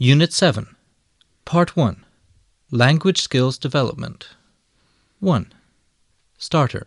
Unit 7, Part 1, Language Skills Development. 1. Starter.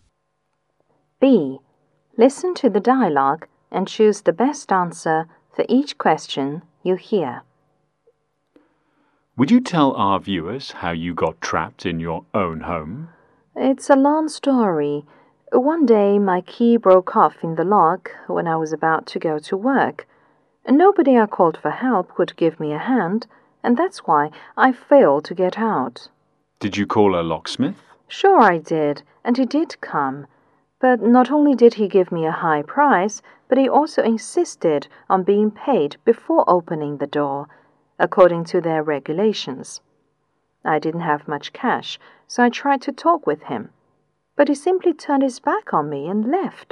B. Listen to the dialogue and choose the best answer for each question you hear. Would you tell our viewers how you got trapped in your own home? It's a long story. One day my key broke off in the lock when I was about to go to work. Nobody I called for help could give me a hand, and that's why I failed to get out. Did you call a locksmith? Sure I did, and he did come. But not only did he give me a high price, but he also insisted on being paid before opening the door, according to their regulations. I didn't have much cash, so I tried to talk with him, but he simply turned his back on me and left.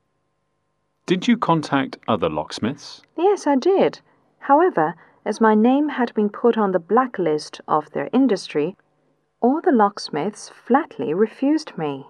Did you contact other locksmiths? Yes, I did. However, as my name had been put on the blacklist of their industry, all the locksmiths flatly refused me.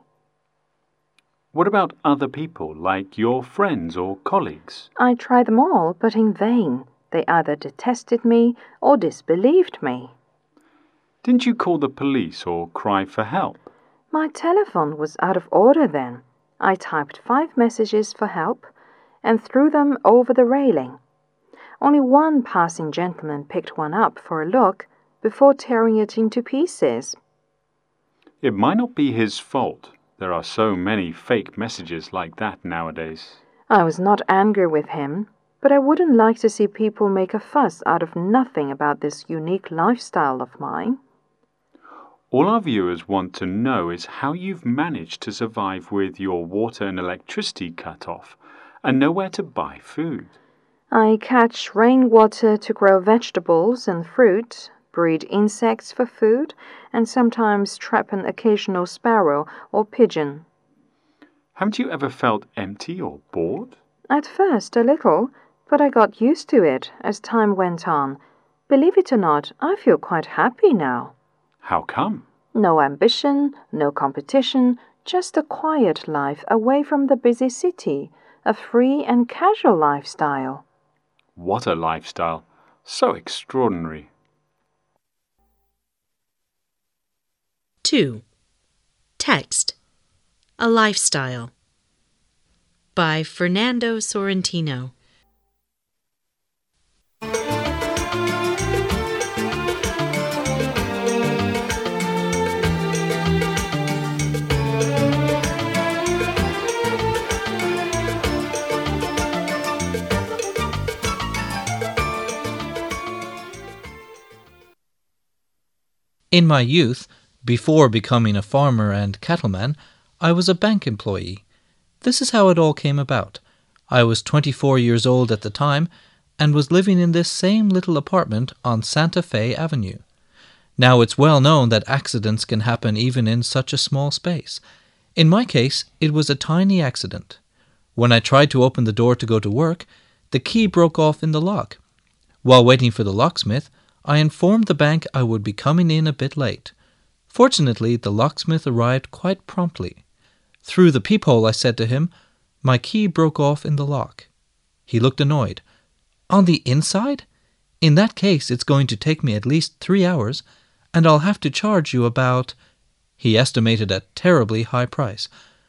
What about other people, like your friends or colleagues? I tried them all, but in vain. They either detested me or disbelieved me. Didn't you call the police or cry for help? My telephone was out of order then. I typed 5 messages for help and threw them over the railing. Only one passing gentleman picked one up for a look before tearing it into pieces. It might not be his fault. There are so many fake messages like that nowadays. I was not angry with him, but I wouldn't like to see people make a fuss out of nothing about this unique lifestyle of mine. All our viewers want to know is how you've managed to survive with your water and electricity cut off and nowhere to buy food. I catch rainwater to grow vegetables and fruit, breed insects for food, and sometimes trap an occasional sparrow or pigeon. Haven't you ever felt empty or bored? At first, a little, but I got used to it as time went on. Believe it or not, I feel quite happy now. How come? No ambition, no competition, just a quiet life away from the busy city, a free and casual lifestyle. What a lifestyle! So extraordinary. 2. Text. A Lifestyle by Fernando Sorrentino. In my youth, before becoming a farmer and cattleman, I was a bank employee. This is how it all came about. I was 24 years old at the time and was living in this same little apartment on Santa Fe Avenue. Now it's well known that accidents can happen even in such a small space. In my case, it was a tiny accident. When I tried to open the door to go to work, the key broke off in the lock. While waiting for the locksmith, I informed the bank I would be coming in a bit late. Fortunately, the locksmith arrived quite promptly. Through the peephole I said to him, "My key broke off in the lock." He looked annoyed. "On the inside? In that case, it's going to take me at least 3 hours, and I'll have to charge you about—" He estimated a terribly high price.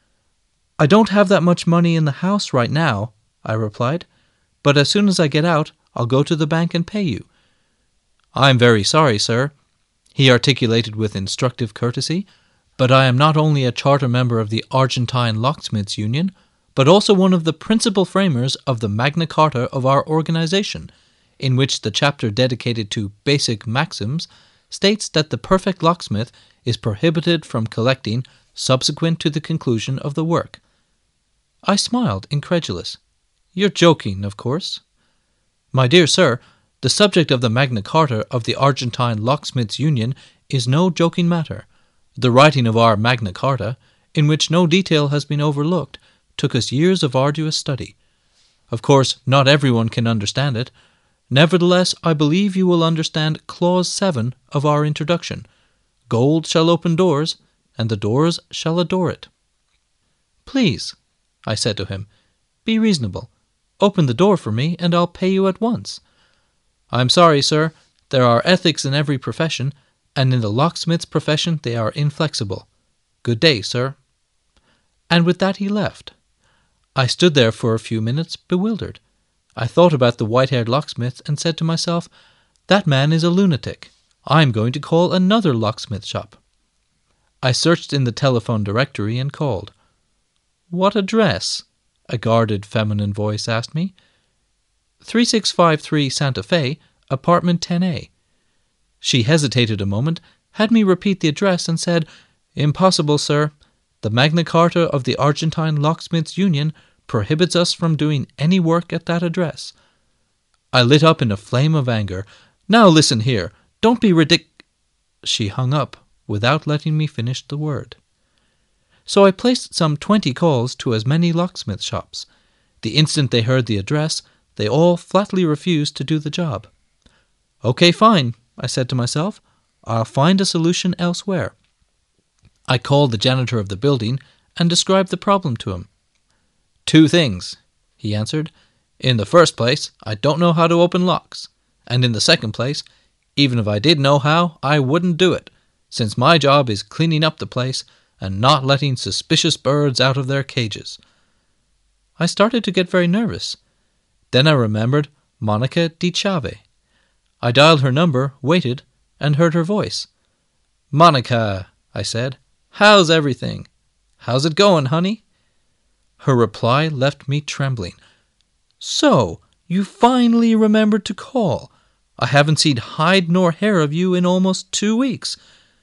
"I don't have that much money in the house right now," I replied, "but as soon as I get out, I'll go to the bank and pay you." "I'm very sorry, sir," he articulated with instructive courtesy, "but I am not only a charter member of the Argentine Locksmiths Union, but also one of the principal framers of the Magna Carta of our organization, in which the chapter dedicated to basic maxims states that the perfect locksmith is prohibited from collecting subsequent to the conclusion of the work." I smiled, incredulous. "You're joking, of course." "My dear sir, the subject of the Magna Carta of the Argentine Locksmiths Union is no joking matter. The writing of our Magna Carta, in which no detail has been overlooked, took us years of arduous study. Of course, not everyone can understand it. Nevertheless, I believe you will understand Clause 7 of our introduction. Gold shall open doors, and the doors shall adore it." "Please," I said to him, "be reasonable. Open the door for me, and I'll pay you at once." "I'm sorry, sir. There are ethics in every profession, and in the locksmith's profession they are inflexible. Good day, sir." And with that he left. I stood there for a few minutes, bewildered. I thought about the white-haired locksmith and said to myself, "That man is a lunatic. I'm going to call another locksmith shop." I searched in the telephone directory and called. "What address?" a guarded feminine voice asked me. 3653 Santa Fe, apartment 10A. She hesitated a moment, had me repeat the address, and said, "Impossible, sir. The Magna Carta of the Argentine Locksmiths' Union prohibits us from doing any work at that address." I lit up in a flame of anger. "Now listen here. Don't be She hung up without letting me finish the word. So I placed some 20 calls to as many locksmith shops. The instant they heard the address, they all flatly refused to do the job. "Okay, fine," I said to myself. "I'll find a solution elsewhere." I called the janitor of the building and described the problem to him. "Two things," he answered. "In the first place, I don't know how to open locks. And in the second place, even if I did know how, I wouldn't do it, since my job is cleaning up the place and not letting suspicious birds out of their cages." I started to get very nervous. Then I remembered Monica Di Ciave. I dialed her number, waited, and heard her voice. "Monica," I said, "how's everything? How's it going, honey?" Her reply left me trembling. "So, you finally remembered to call. I haven't seen hide nor hair of you in almost 2 weeks."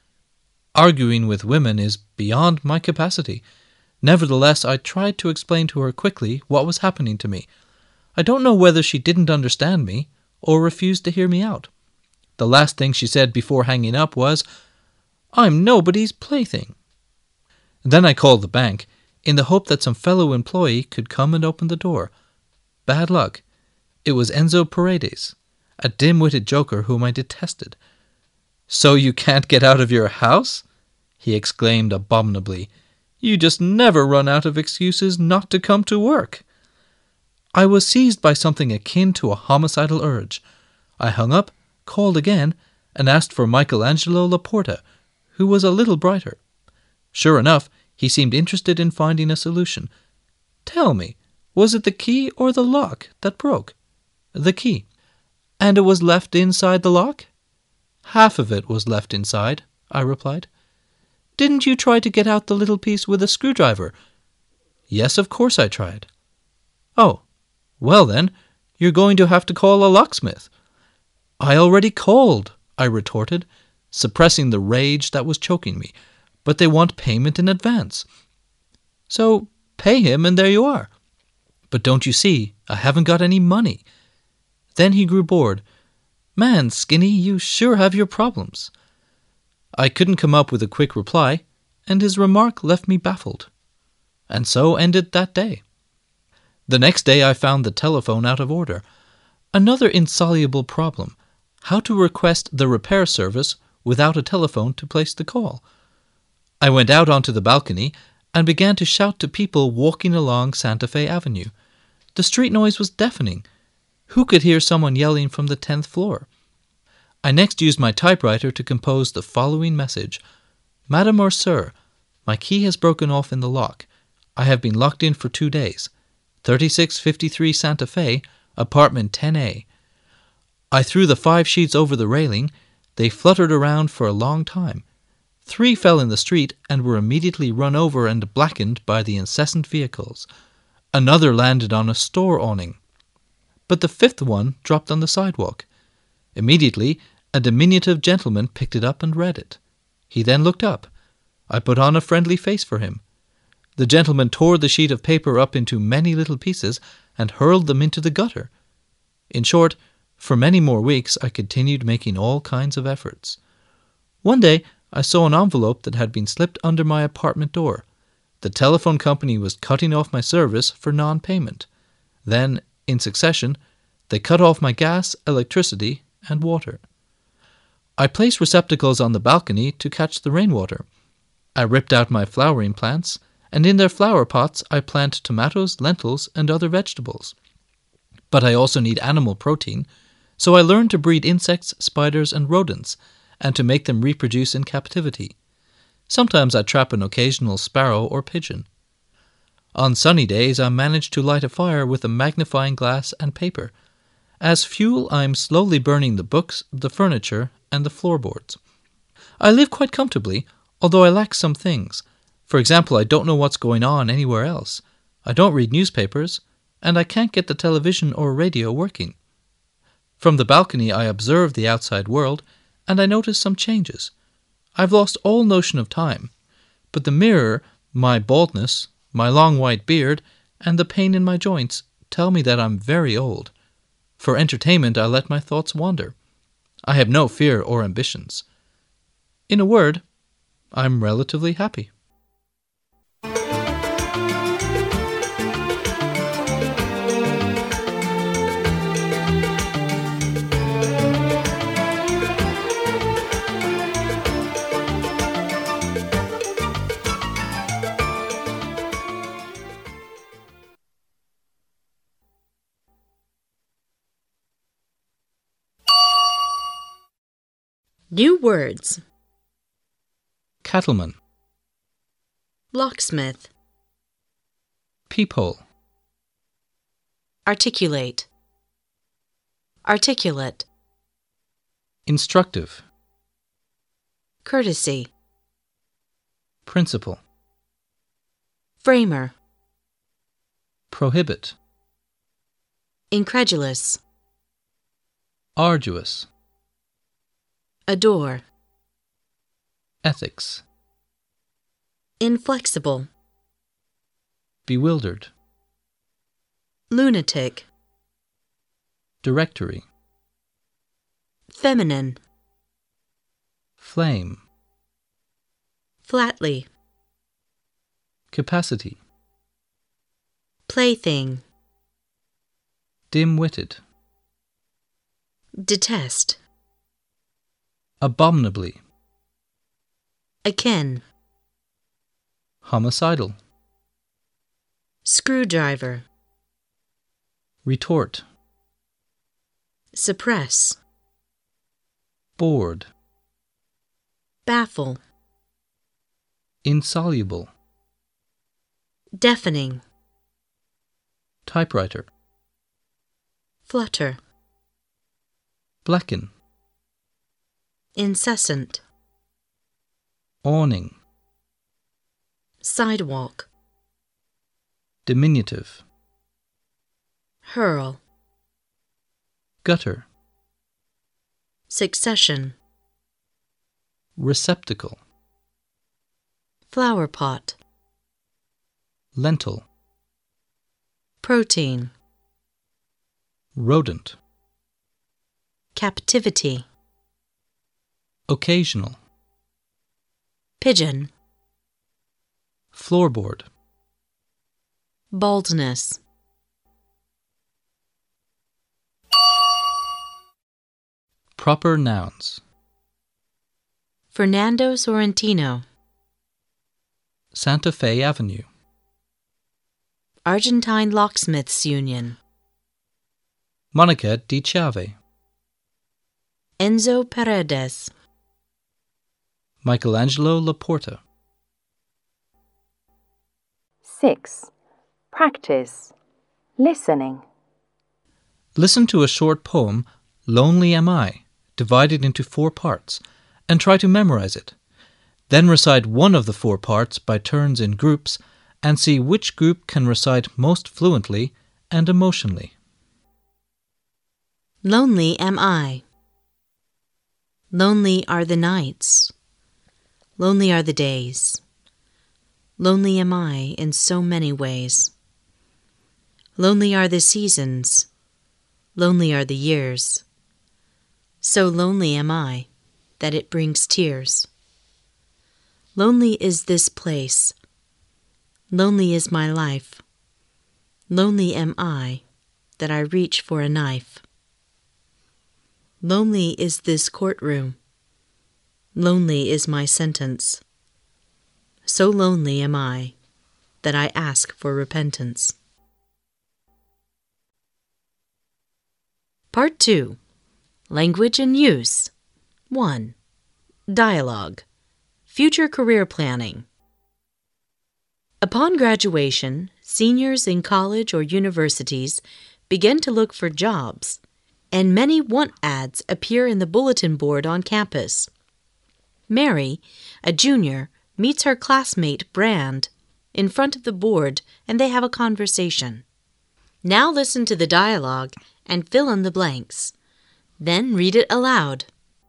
Arguing with women is beyond my capacity. Nevertheless, I tried to explain to her quickly what was happening to me. I don't know whether she didn't understand me or refused to hear me out. The last thing she said before hanging up was, "I'm nobody's plaything." Then I called the bank, in the hope that some fellow employee could come and open the door. Bad luck. It was Enzo Paredes, a dim-witted joker whom I detested. "So you can't get out of your house?" he exclaimed abominably. "You just never run out of excuses not to come to work." I was seized by something akin to a homicidal urge. I hung up, called again, and asked for Michelangelo Laporta, who was a little brighter. Sure enough, he seemed interested in finding a solution. "Tell me, was it the key or the lock that broke?" "The key." "And it was left inside the lock?" "Half of it was left inside," I replied. "Didn't you try to get out the little piece with a screwdriver?" "Yes, of course I tried." "Oh, well then, you're going to have to call a locksmith." "I already called," I retorted, suppressing the rage that was choking me. "But they want payment in advance." "So pay him and there you are." "But don't you see, I haven't got any money." Then he grew bored. "Man, Skinny, you sure have your problems." I couldn't come up with a quick reply, and his remark left me baffled. And so ended that day. The next day I found the telephone out of order. Another insoluble problem: how to request the repair service without a telephone to place the call. I went out onto the balcony and began to shout to people walking along Santa Fe Avenue. The street noise was deafening. Who could hear someone yelling from the 10th floor? I next used my typewriter to compose the following message. "Madam or Sir, my key has broken off in the lock. I have been locked in for 2 days. 3653 Santa Fe, apartment 10A. I threw the 5 sheets over the railing. They fluttered around for a long time. 3 fell in the street and were immediately run over and blackened by the incessant vehicles. Another landed on a store awning. But the 5th one dropped on the sidewalk. Immediately, a diminutive gentleman picked it up and read it. He then looked up. I put on a friendly face for him. The gentleman tore the sheet of paper up into many little pieces and hurled them into the gutter. In short, for many more weeks I continued making all kinds of efforts. One day I saw an envelope that had been slipped under my apartment door. The telephone company was cutting off my service for non-payment. Then, in succession, they cut off my gas, electricity, and water. I placed receptacles on the balcony to catch the rainwater. I ripped out my flowering plants, and in their flower pots I plant tomatoes, lentils, and other vegetables. But I also need animal protein. So I learned to breed insects, spiders, and rodents, and to make them reproduce in captivity. Sometimes I trap an occasional sparrow or pigeon. On sunny days I manage to light a fire with a magnifying glass and paper. As fuel I'm slowly burning the books, the furniture, and the floorboards. I live quite comfortably, although I lack some things. For example, I don't know what's going on anywhere else. I don't read newspapers, and I can't get the television or radio working. From the balcony I observe the outside world, and I notice some changes. I've lost all notion of time, but the mirror, my baldness, my long white beard, and the pain in my joints tell me that I'm very old. For entertainment I let my thoughts wander. I have no fear or ambitions. In a word, I'm relatively happy. New words. Cattleman, Locksmith. peephole, Articulate. Articulate. instructive, Courtesy. principle, Framer. prohibit, Incredulous. arduous, Adore. ethics, Inflexible. bewildered, Lunatic. directory, Feminine. flame, Flatly. capacity, Plaything. dim-witted, Detest. abominably, Akin. homicidal, Screwdriver. retort, Suppress. bored, Baffle. insoluble, Deafening. typewriter, Flutter. blacken, Incessant. awning, Sidewalk. diminutive, Hurl. gutter, Succession. receptacle, Flower pot. lentil, Protein. rodent, Captivity. occasional, Pigeon. floorboard. Baldness. Proper nouns. Fernando Sorrentino. Santa Fe Avenue, Argentine Locksmiths Union. Monica Di Chiave, Enzo Paredes. Michelangelo Laporta. 6. Practice. Listening. Listen to a short poem, Lonely Am I, divided into 4 parts, and try to memorize it. Then recite one of the 4 parts by turns in groups, and see which group can recite most fluently and emotionally. Lonely am I. Lonely are the nights. Lonely are the days. Lonely am I in so many ways. Lonely are the seasons. Lonely are the years. So lonely am I that it brings tears. Lonely is this place. Lonely is my life. Lonely am I that I reach for a knife. Lonely is this courtroom. Lonely is my sentence. So lonely am I that I ask for repentance. Part 2. Language and use. 1. Dialogue. Future career planning. Upon graduation, seniors in college or universities begin to look for jobs, and many want ads appear in the bulletin board on campus. Mary, a junior, meets her classmate Brand in front of the board, and they have a conversation. Now listen to the dialogue and fill in the blanks. Then read it aloud.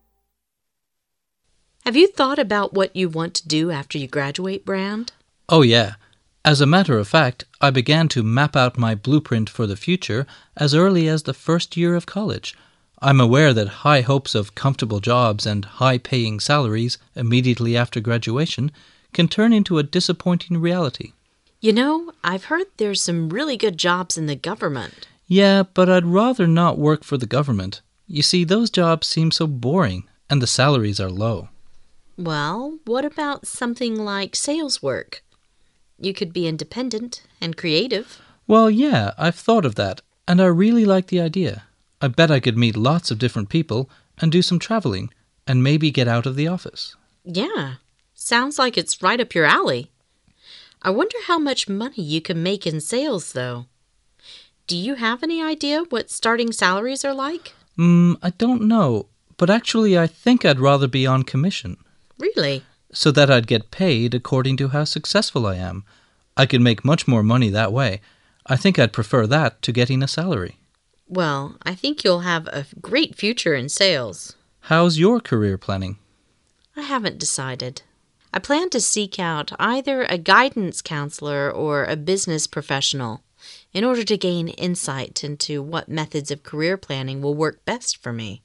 Have you thought about what you want to do after you graduate, Brand? Oh, yeah. As a matter of fact, I began to map out my blueprint for the future as early as the first year of college. I'm aware that high hopes of comfortable jobs and high-paying salaries immediately after graduation can turn into a disappointing reality. You know, I've heard there's some really good jobs in the government. Yeah, but I'd rather not work for the government. You see, those jobs seem so boring, and the salaries are low. Well, what about something like sales work? You could be independent and creative. Well, yeah, I've thought of that, and I really like the idea. I bet I could meet lots of different people and do some traveling, and maybe get out of the office. Yeah, sounds like it's right up your alley. I wonder how much money you can make in sales, though. Do you have any idea what starting salaries are like? I don't know, but actually I think I'd rather be on commission. Really? So that I'd get paid according to how successful I am. I could make much more money that way. I think I'd prefer that to getting a salary. Well, I think you'll have a great future in sales. How's your career planning? I haven't decided. I plan to seek out either a guidance counselor or a business professional in order to gain insight into what methods of career planning will work best for me.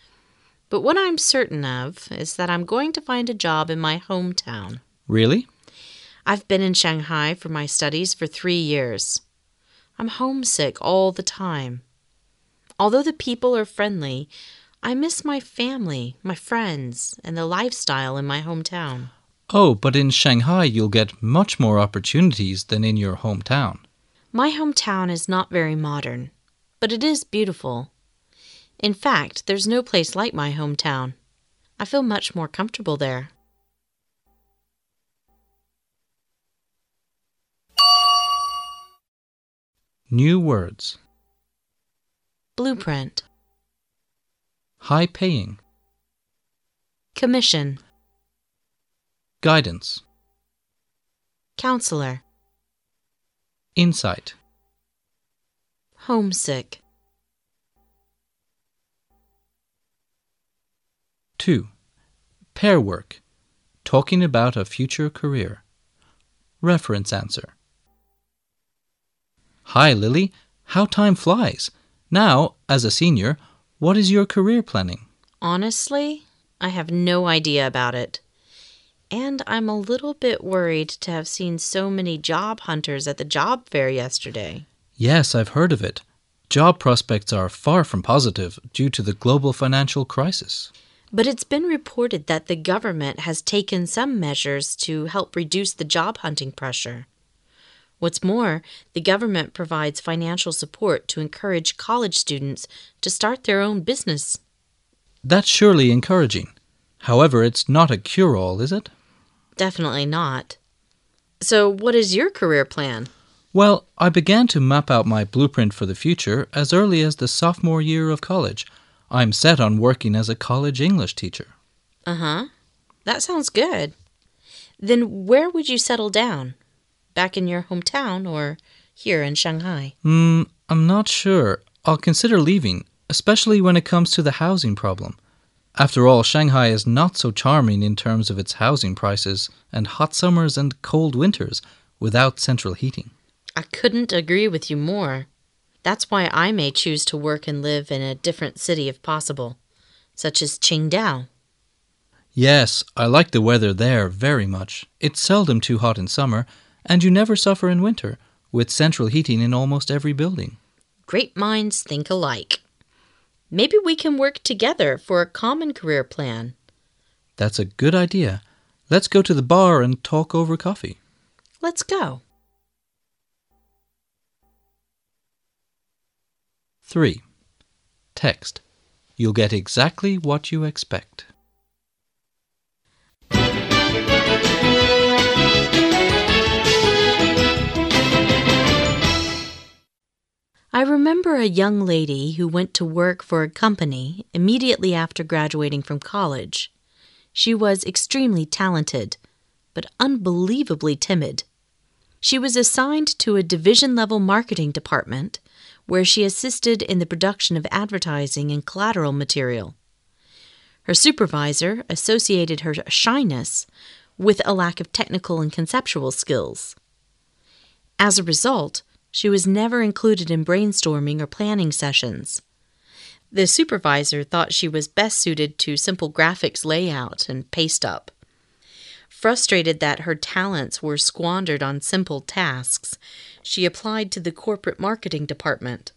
But what I'm certain of is that I'm going to find a job in my hometown. Really? I've been in Shanghai for my studies for 3 years. I'm homesick all the time. Although the people are friendly, I miss my family, my friends, and the lifestyle in my hometown. Oh, but in Shanghai you'll get much more opportunities than in your hometown. My hometown is not very modern, but it is beautiful. In fact, there's no place like my hometown. I feel much more comfortable there. New words. Blueprint. High-paying. Commission. Guidance. Counselor. Insight. Homesick. 2. Pair work. Talking about a future career. Reference answer. Hi, Lily. How time flies. Now, as a senior, what is your career planning? Honestly, I have no idea about it. And I'm a little bit worried to have seen so many job hunters at the job fair yesterday. Yes, I've heard of it. Job prospects are far from positive due to the global financial crisis. But it's been reported that the government has taken some measures to help reduce the job hunting pressure. What's more, the government provides financial support to encourage college students to start their own business. That's surely encouraging. However, it's not a cure-all, is it? Definitely not. So, what is your career plan? Well, I began to map out my blueprint for the future as early as the sophomore year of college. I'm set on working as a college English teacher. Uh-huh. That sounds good. Then where would you settle down? Back in your hometown or here in Shanghai? I'm not sure. I'll consider leaving, especially when it comes to the housing problem. After all, Shanghai is not so charming in terms of its housing prices and hot summers and cold winters without central heating. I couldn't agree with you more. That's why I may choose to work and live in a different city if possible, such as Qingdao. Yes, I like the weather there very much. It's seldom too hot in summer, and you never suffer in winter, with central heating in almost every building. Great minds think alike. Maybe we can work together for a common career plan. That's a good idea. Let's go to the bar and talk over coffee. Let's go. 3. Text. You'll get exactly what you expect. I remember a young lady who went to work for a company immediately after graduating from college. She was extremely talented, but unbelievably timid. She was assigned to a division-level marketing department where she assisted in the production of advertising and collateral material. Her supervisor associated her shyness with a lack of technical and conceptual skills. As a result, she was never included in brainstorming or planning sessions. The supervisor thought she was best suited to simple graphics layout and paste up. Frustrated that her talents were squandered on simple tasks, she applied to the corporate marketing department.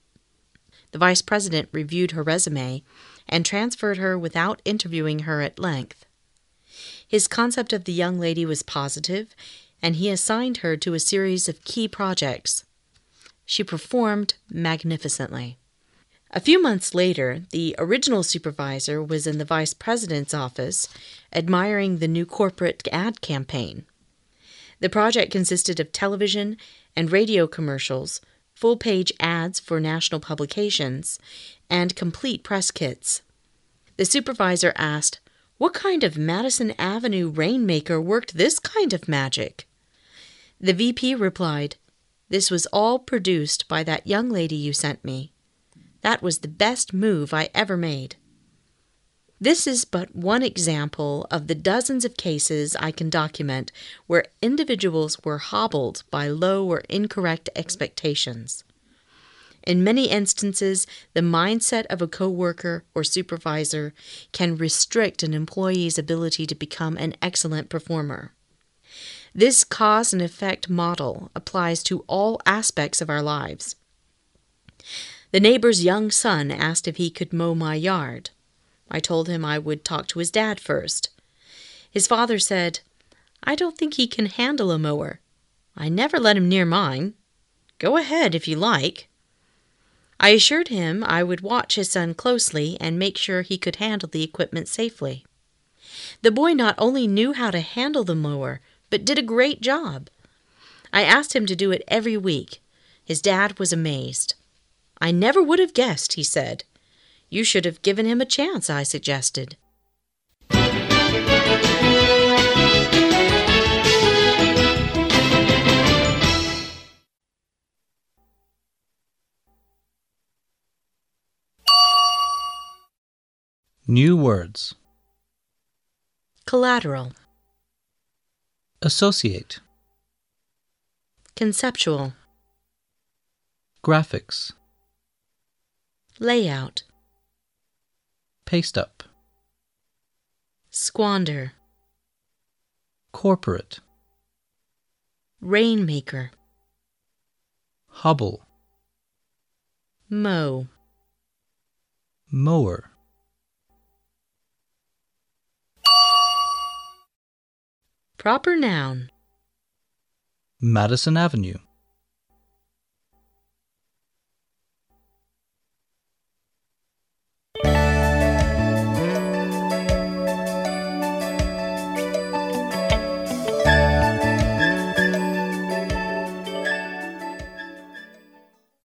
The vice president reviewed her resume and transferred her without interviewing her at length. His concept of the young lady was positive, and he assigned her to a series of key projects. She performed magnificently. A few months later, the original supervisor was in the vice president's office admiring the new corporate ad campaign. The project consisted of television and radio commercials, full-page ads for national publications, and complete press kits. The supervisor asked, "What kind of Madison Avenue rainmaker worked this kind of magic?" The VP replied, "This was all produced by that young lady you sent me. That was the best move I ever made." This is but one example of the dozens of cases I can document where individuals were hobbled by low or incorrect expectations. In many instances, the mindset of a coworker or supervisor can restrict an employee's ability to become an excellent performer. This cause and effect model applies to all aspects of our lives. The neighbor's young son asked if he could mow my yard. I told him I would talk to his dad first. His father said, "I don't think he can handle a mower. I never let him near mine. Go ahead if you like." I assured him I would watch his son closely and make sure he could handle the equipment safely. The boy not only knew how to handle the mower, but did a great job. I asked him to do it every week. His dad was amazed. "I never would have guessed," he said. "You should have given him a chance," I suggested. New words. Collateral. Associate. Conceptual. Graphics. Layout. Paste up. Squander. Corporate. Rainmaker. Hobble. Mow. Mower. Proper noun. Madison Avenue.